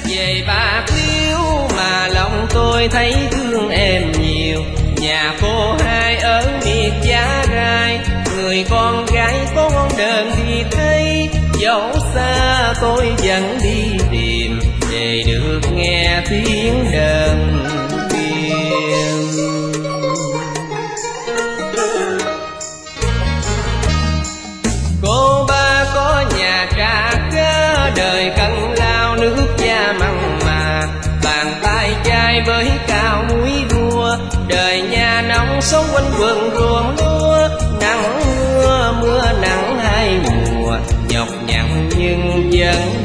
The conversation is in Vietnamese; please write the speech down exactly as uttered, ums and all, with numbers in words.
về Bạc Liêu mà lòng tôi thấy thương em nhiều. Nhà cô hai ở miệt Giá Rai, người con gái có ngon đờn thì thấy. Dẫu xa tôi vẫn đi tìm, để được nghe tiếng đờn biên. Cô ba có nhà trà cá, đời cần lao nước da mặn mà. Bàn tay chai với cao muối đua, đời nhà nông sống quanh vườn ruộng lúa. Nắng mưa mưa nắng hai mùa, nhọc nhằn nhưng vẫn